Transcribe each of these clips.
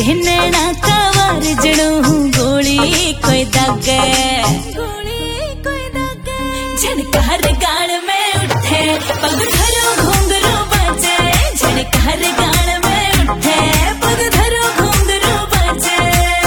नैना का वार जड़ू गोली कोई दागे झनकार गाल में उठे पग धरो घुंघरू बजे झनकार गाल में उठे पग धरो घुंघरू बजे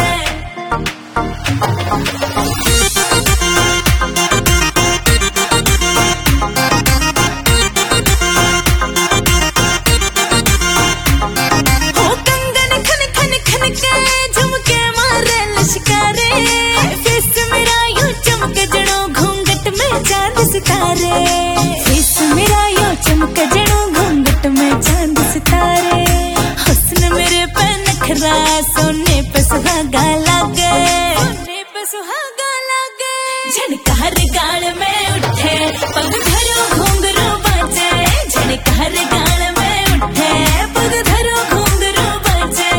झुमके मारे लश्कारे फेस मेरा यूं चमके जड़ो घूंघट में चांद सितारे फेस मेरा यूं चमके जड़ो घूंघट में चांद सितारे हुस्न मेरे पे नखरा सोने पे सुहागा लागे झनकार गाल में उठे पग धरो घुंघरू बजे झनकार गाल में उठे पग धरो घुंघरू बजे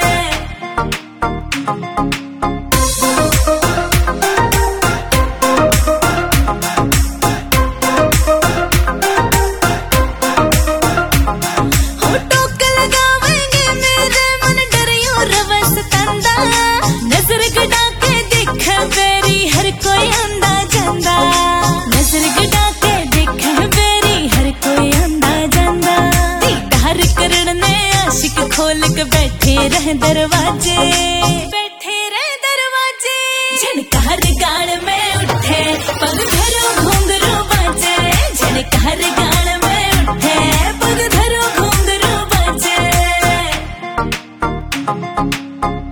नजर गड़ा के देख बेरी हर कोई आंदा जांदा नजर गड़ा के देख बेरी हर कोई आंदा जांदा दीदार करन ने आशिक खोल के बैठे रह दरवाजे झनकार गाल में उठे पग धरो घुंघरू बजे झनकार गाल में उठे पग धरो घुंघरू बजे